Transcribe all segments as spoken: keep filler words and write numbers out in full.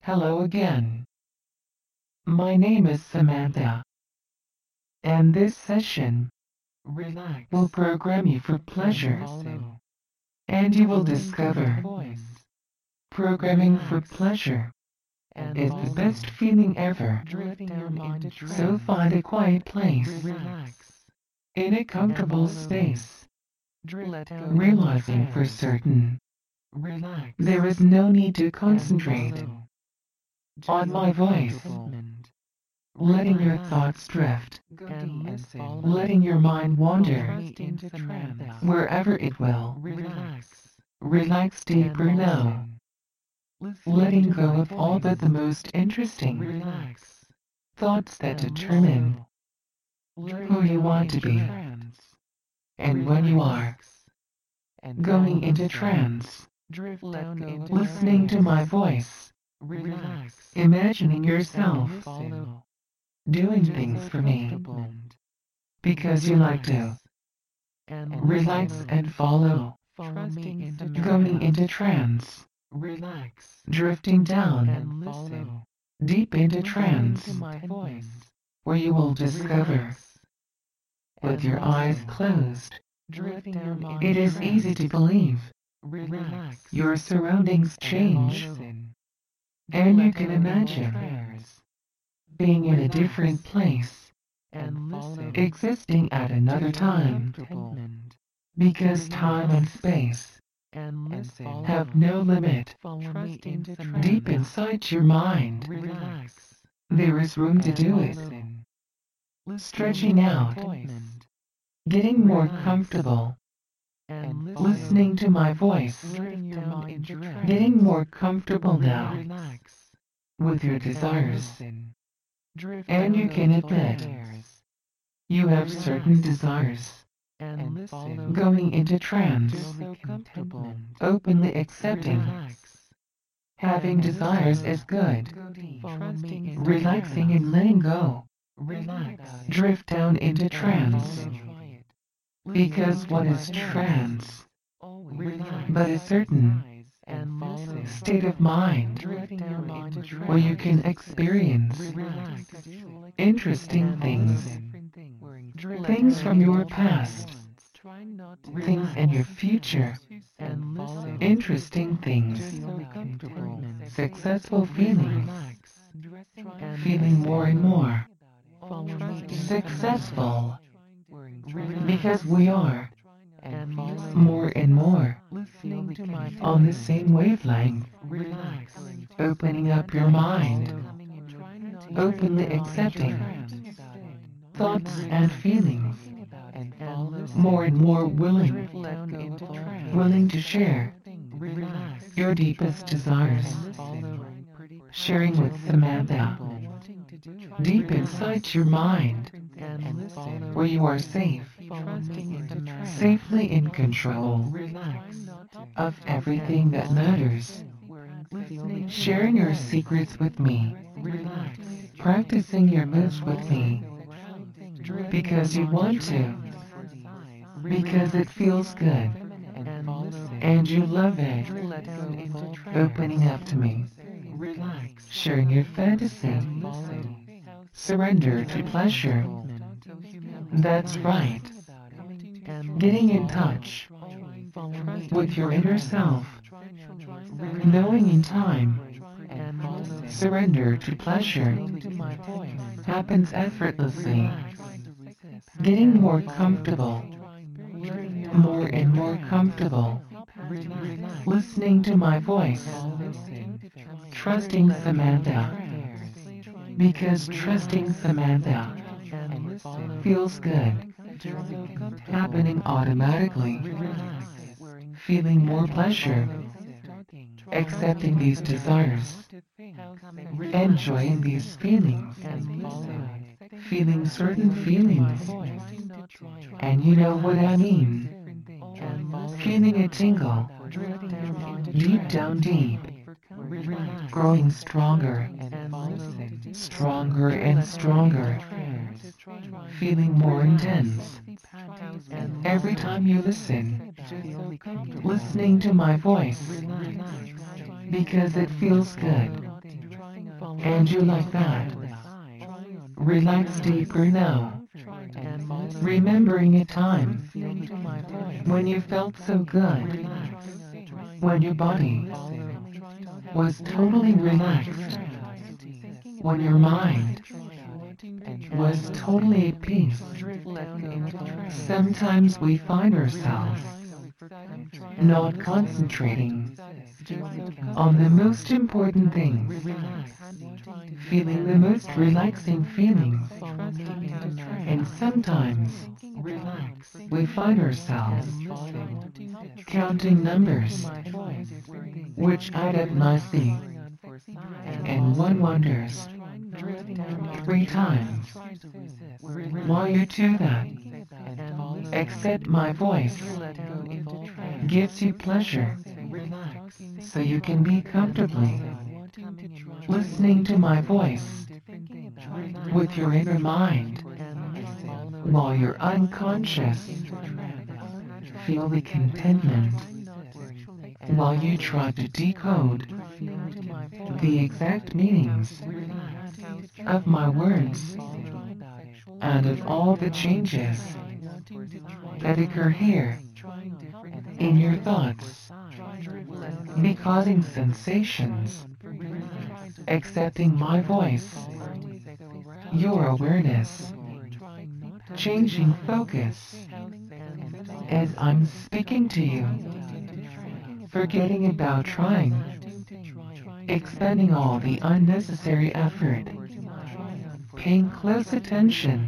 Hello again. My name is Samantha, and this session Relax. will program you for pleasure, Follow. and you will Listen to discover my voice. programming for Relax. pleasure And is follow. the best feeling ever. Drifting your mind into So trance. find a quiet place Relax. in a comfortable follow. space, Drift down realizing into for trance. certain Relax. there is no need to And concentrate follow. on my voice, Contentment. letting your Relax. thoughts drift, And listen. letting your mind wander Trust into trance. wherever it will. Relax. Relax deeper And now, listen. letting to go my of all but the voice. most interesting Relax. thoughts that And determine listen. who you want to be. Trance. And when you are And going follow. into trance, Drift down into listening to trance. my voice, Relax. imagining And yourself follow. doing Just things so for me comfortable. because you like to. And Relax follow. and follow, Follow me into going trance. into trance, Relax. drifting down And listen. deep into Listen trance, to my voice. where you will discover Relax. with And your eyes listen. closed. Drifting your mind It is trance. easy to believe Relax. your surroundings change, Listen. and you Drift can down into imagine trance. being in a Relax. different place, And listen. existing at another time, Contentment. because time and space And listen. have no limit. Follow me Trust into deep trance. inside your mind, Relax. there is room to And do it. listen. Stretching to my out, voice. getting more Relax. comfortable, And listening to my voice, Letting your mind into trance. getting more comfortable now Relax. with your And desires. listen. Drift And down you can those admit stairs. you have Relax. certain desires. And listen. Going into trance, Just so comfortable. openly accepting, Relax. having desires is good, Follow me into relaxing trance. and letting go, Relax. drift down into And trance, follow. because Listen to what my is voice. trance Relax. but a certain And listen. state of mind Drifting your mind into where you can trance. experience Relax. interesting And things, listen. Drift things down from your into past, trance. things in your future, And listen. interesting things, Just so comfortable. successful feelings, Relax. And feeling more and more follow me into successful, Relax. because we are And follow. more and more Listening to my on the voice. same wavelength, Relax. opening up your mind, Follow. openly accepting thoughts and feelings, And follow. more and more willing, Let go into trance. willing to share Relax. your deepest desires, And follow. sharing with Samantha, deep inside your mind, And listen. where you are safe, Follow me into trance. safely in control Relax. of everything that matters, Listening. sharing your secrets with me, Relax. practicing your moves with me, because you want to, because it feels good, And listen. and you love it, Let go into trance. opening up to me, Relax. sharing your fantasy, And listen. surrender to pleasure. That's right, And getting in listen. touch Follow me with your into inner trance. self, Relax. knowing in time, And listen. surrender to pleasure Listening to my voice. happens effortlessly, Relax. getting more comfortable, Letting go more into and more trance. comfortable, Relax. listening to my voice, Listen. trusting Samantha, because trusting Samantha And listen. feels good, happening automatically, Relax. feeling more pleasure, accepting these desires, enjoying these feelings, And listen. feeling certain feelings, and you know what I mean, And listen. feeling a tingle, deep down deep, Relax. growing stronger, And listen. stronger and stronger, feeling more intense. And Every time you listen, listening to my voice, because it feels good, And you like that. Relax deeper now. Remembering a time when you felt so good, when your body was totally relaxed, when your mind was totally at peace. Sometimes we find ourselves not concentrating on the most important things, feeling the most relaxing feelings, and sometimes we find ourselves counting numbers which add up nicely, and one wonders three times why you do that. Except my voice gives you pleasure, so you can be comfortably listening to my voice with your inner mind while you're unconscious. Feel the contentment while you try to decode the exact meanings of my words and of all the changes that occur here in your thoughts, be causing sensations, accepting my voice, your awareness, changing focus as I'm speaking to you, forgetting about trying, expending all the unnecessary effort, paying close attention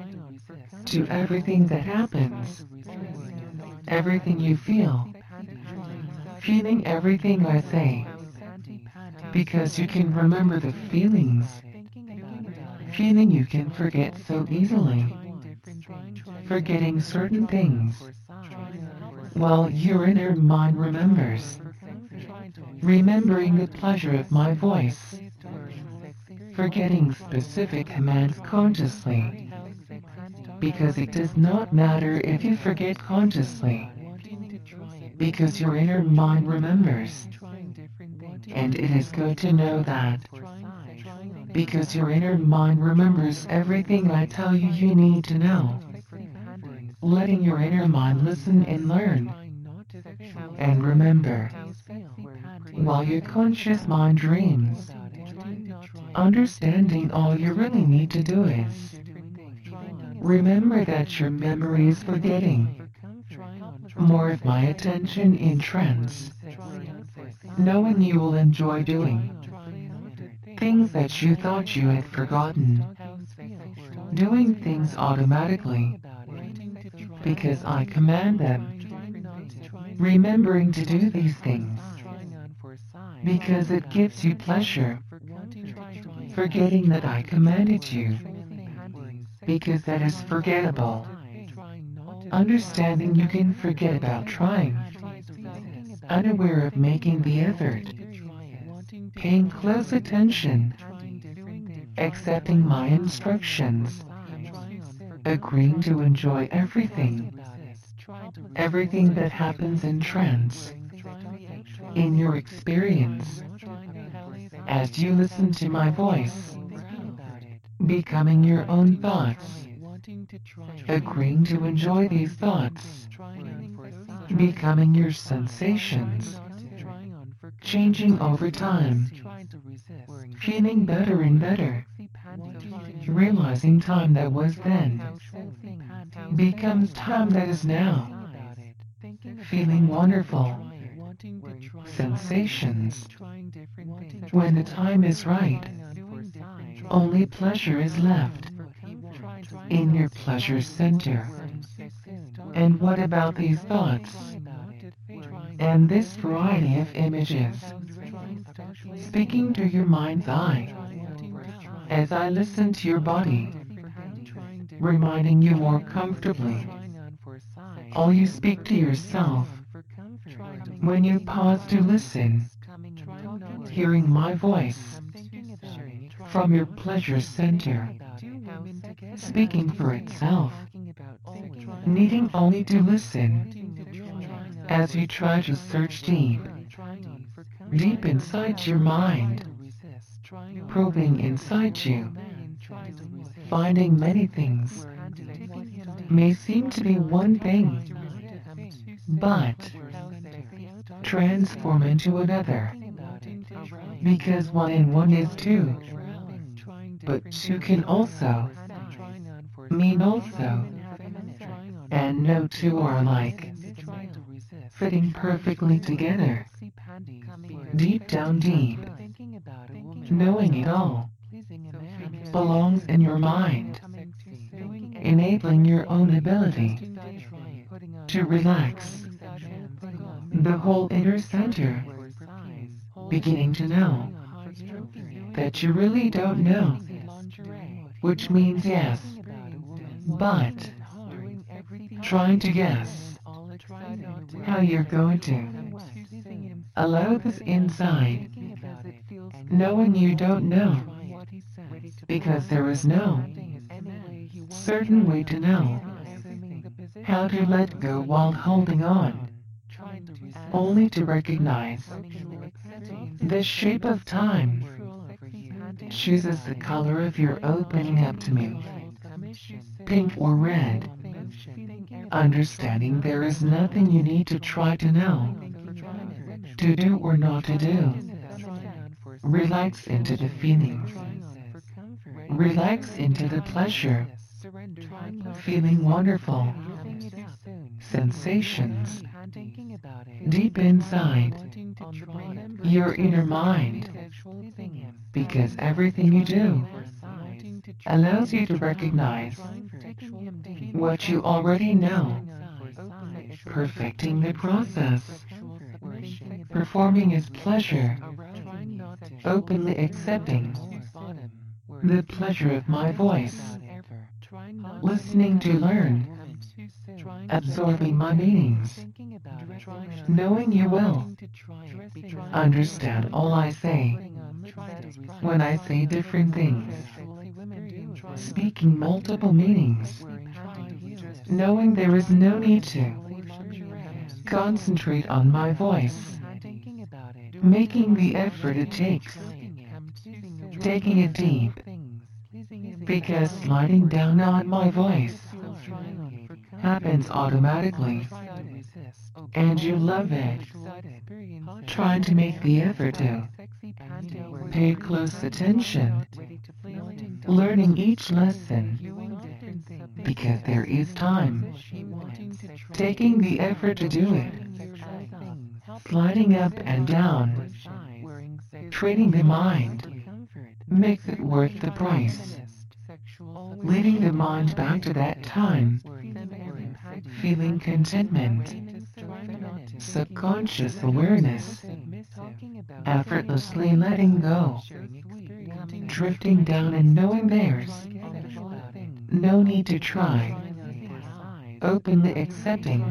to everything that happens, everything you feel, feeling everything I say, because you can remember the feelings, feeling you can forget so easily, forgetting certain things, while your inner mind remembers, remembering the pleasure of my voice, forgetting specific commands consciously, because it does not matter if you forget consciously, because your inner mind remembers. And it is good to know that, because your inner mind remembers everything I tell you you need to know. Letting your inner mind listen and learn, and remember, while your conscious mind dreams, understanding all you really need to do is remember that your memory is forgetting more of my attention in trance, knowing you will enjoy doing things that you thought you had forgotten, doing things automatically because I command them, remembering to do these things because it gives you pleasure, forgetting that I commanded you because that is forgettable, understanding you can forget about trying, unaware of making the effort, paying close attention, accepting my instructions, agreeing to enjoy everything, everything that happens in trance, in your experience, as you listen to my voice, becoming your own thoughts, agreeing to enjoy these thoughts, becoming your sensations, changing over time, feeling better and better, realizing time that was then becomes time that is now, feeling wonderful, sensations, when the time is right, only pleasure is left in your pleasure center. And what about these thoughts and this variety of images speaking to your mind's eye as I listen to your body, reminding you more comfortably? All you speak to yourself when you pause to listen, hearing my voice from your pleasure center, speaking for itself, needing only to listen as you try to search deep, deep inside your mind, probing inside you, finding many things. May seem to be one thing, but transform into another. Because one and one is two, but two can also mean also, and no two are alike, fitting perfectly together. Deep down deep, knowing it all belongs in your mind, enabling your own ability to relax the whole inner center, beginning to know that you really don't know, which means yes, but trying to guess how you're going to allow this inside, knowing you don't know, because there is no certain way to know how to let go while holding on, only to recognize the shape of time chooses the color of your opening up to me, pink or red, understanding there is nothing you need to try to know, to do or not to do. Relax into the feelings. Relax into the pleasure. Feeling wonderful. Sensations. Deep inside your inner mind. Because everything you do allows you to recognize what you already know. Perfecting the process. Performing is pleasure. Openly accepting the pleasure of my voice. Listening to learn. Absorbing my meanings. Knowing you will understand all I say. When I say different things. Speaking multiple meanings. Knowing there is no need to concentrate on my voice. Making the effort it takes. Taking it deep. Because sliding down on my voice happens automatically. And you love it. Trying to make the effort to pay close attention. Learning each lesson. Because there is time. Taking the effort to do it. Sliding up and down. Training the mind. Makes it worth the price. Leading the mind back to that time. Feeling contentment. Subconscious awareness. Effortlessly letting go. Drifting down and knowing there's no need to try. Openly accepting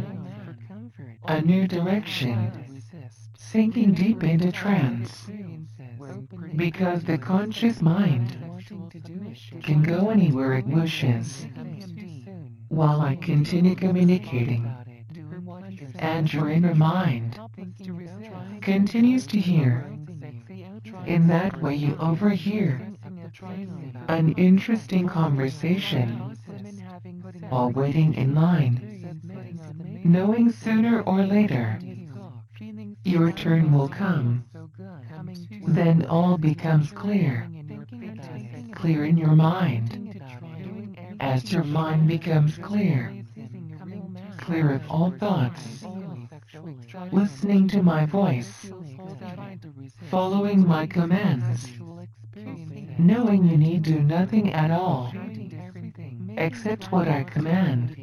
a new direction. Sinking deep into trance. Because the conscious mind can go anywhere it wishes. While I continue communicating. And your inner mind continues to hear. In that way you overhear an interesting conversation while waiting in line, knowing sooner or later your turn will come. Then all becomes clear, clear in your mind. As your mind becomes clear, clear of all thoughts, listening to my voice, following my commands, knowing you need do nothing at all, except what I command.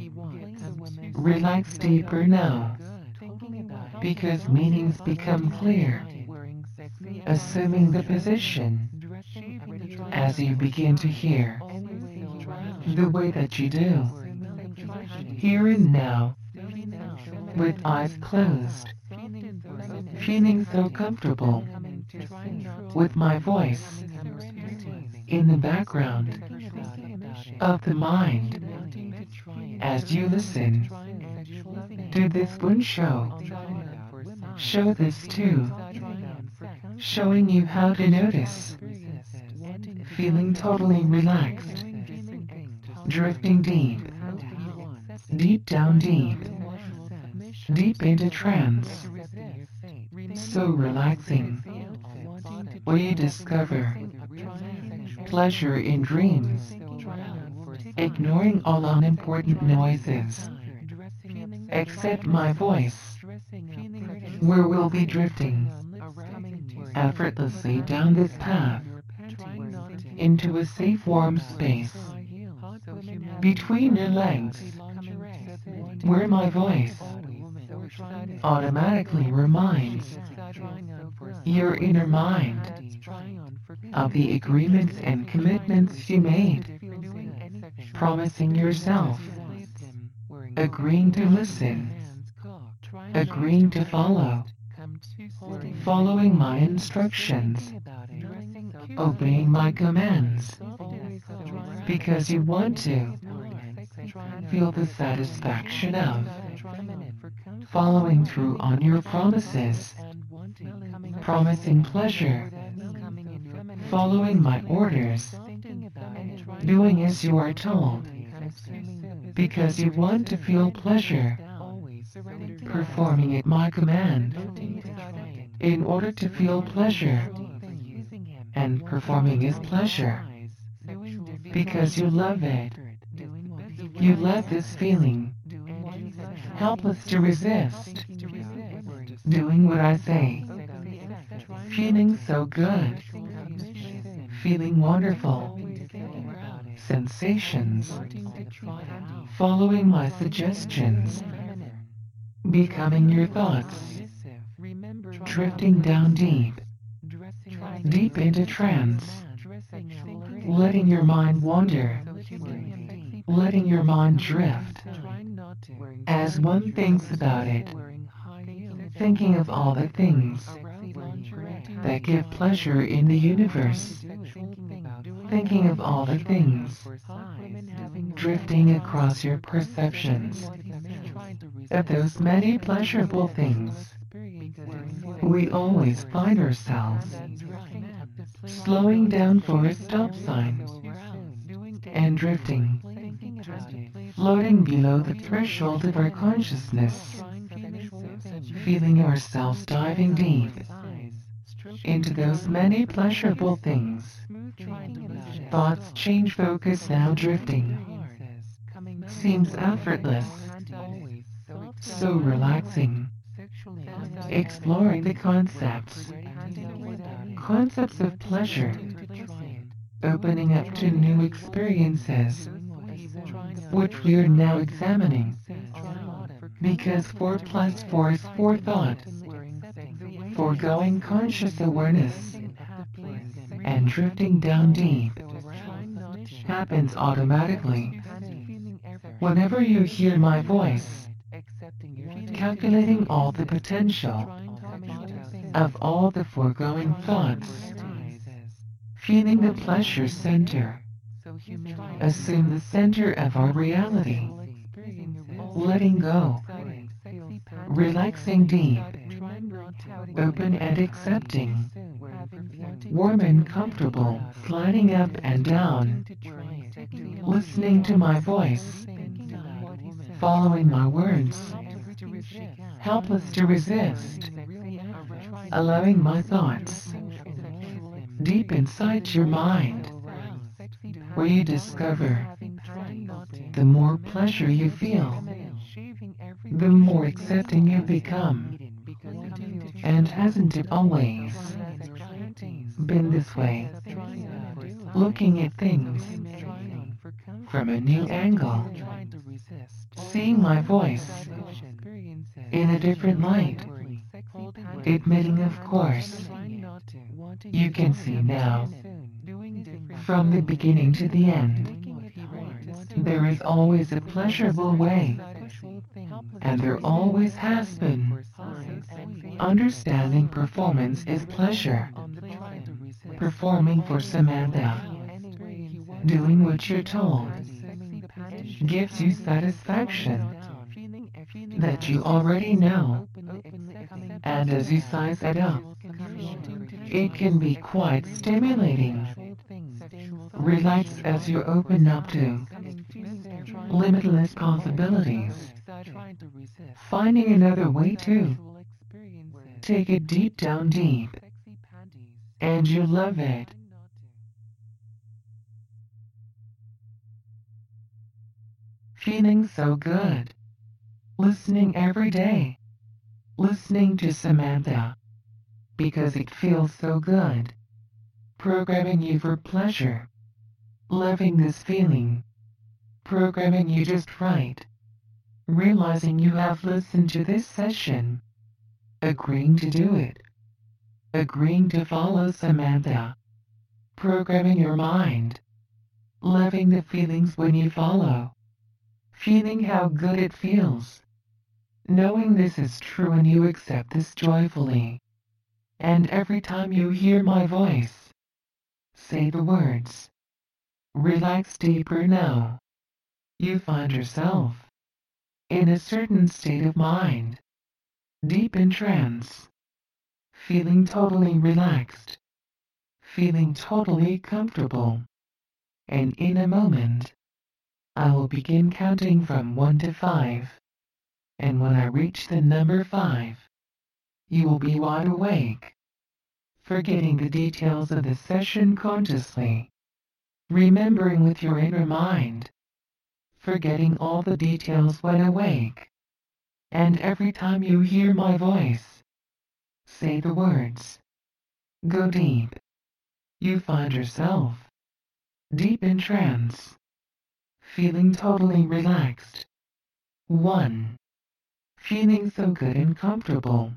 Relax deeper now, because meanings become clear, assuming the position, as you begin to hear, the way that you do, here and now, with eyes closed, feeling so comfortable, with my voice in the background of the mind, as you listen to this one show, show this too, showing you how to notice feeling totally relaxed, drifting deep, deep down deep, deep into trance, so relaxing, where you discover pleasure in dreams, ignoring all unimportant noises, except my voice, where we'll be drifting effortlessly down this path into a safe warm space between your legs, where my voice automatically reminds your inner mind of the agreements and commitments you made, promising yourself, agreeing to listen, agreeing to follow, following my instructions, obeying my commands, because you want to feel the satisfaction of following through on your promises, promising pleasure, following my orders, doing as you are told, because you want to feel pleasure, performing at my command, in order to feel pleasure, and performing is pleasure, because you love it. You love this feeling, helpless to resist, doing what I say, feeling so good, feeling wonderful, sensations, following my suggestions, becoming your thoughts, drifting down deep, deep into trance, letting your mind wander, letting your mind drift, as one thinks about it, thinking of all the things that give pleasure in the universe, thinking of all the things, drifting across your perceptions of those many pleasurable things. We always find ourselves slowing down for a stop sign and drifting, floating below the threshold of our consciousness, feeling ourselves diving deep into those many pleasurable things. Thoughts change focus, now drifting. Seems effortless, so relaxing. Exploring the concepts, concepts of pleasure, opening up to new experiences, which we are now examining, because four plus four is forethought, foregoing conscious awareness, and drifting down deep happens automatically. Whenever you hear my voice, calculating all the potential of all the foregoing thoughts, feeling the pleasure center, assume the center of our reality, letting go, relaxing deep, open and accepting, warm and comfortable, sliding up and down, listening to my voice, following my words, helpless to resist, allowing my thoughts deep inside your mind, where you discover the more pleasure you feel, the more accepting you become. And hasn't it always been this way? Looking at things from a new angle, seeing my voice in a different light, admitting, of course, you can see now, from the beginning to the end, there is always a pleasurable way, and there always has been. Understanding performance is pleasure. Performing for Samantha, doing what you're told, gives you satisfaction that you already know. And as you size it up, it can be quite stimulating. Relax as you open up to limitless possibilities. Finding another way to take it deep down deep. And you love it. Feeling so good. Listening every day. Listening to Samantha. Because it feels so good. Programming you for pleasure. Loving this feeling. Programming you just right. Realizing you have listened to this session. Agreeing to do it. Agreeing to follow Samantha. Programming your mind. Loving the feelings when you follow. Feeling how good it feels. Knowing this is true and you accept this joyfully. And every time you hear my voice, say the words. Relax deeper now. You find yourself in a certain state of mind, deep in trance, feeling totally relaxed, feeling totally comfortable. And in a moment, I will begin counting from one to five. And when I reach the number five, you will be wide awake, forgetting the details of the session consciously, remembering with your inner mind, forgetting all the details when awake. And every time you hear my voice, say the words. Go deep. You find yourself deep in trance, feeling totally relaxed. one. Feeling so good and comfortable.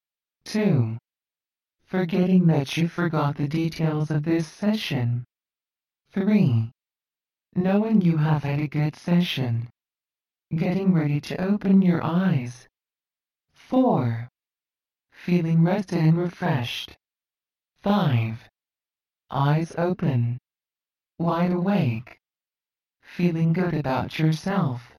two. Forgetting that you forgot the details of this session. three. Knowing you have had a good session. Getting ready to open your eyes. four. Feeling rested and refreshed. five. Eyes open. Wide awake. Feeling good about yourself.